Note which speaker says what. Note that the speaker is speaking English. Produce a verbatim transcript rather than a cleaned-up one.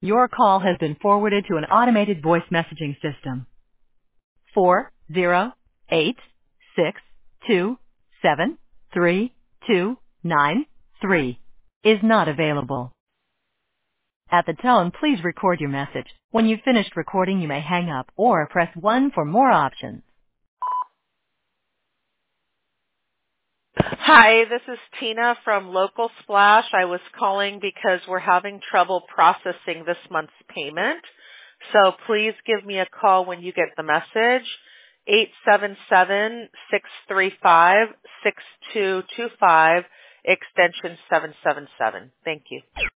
Speaker 1: Your call has been forwarded to an automated voice messaging system. Four zero eight six two seven three two nine three is not available. At the tone, please record your message. When you've finished recording, you may hang up or press one for more options.
Speaker 2: Hi, this is Tina from Local Splash. I was calling because we're having trouble processing this month's payment. So please give me a call when you get the message. eight seven seven, six three five, six two two five, extension seven seven seven. Thank you.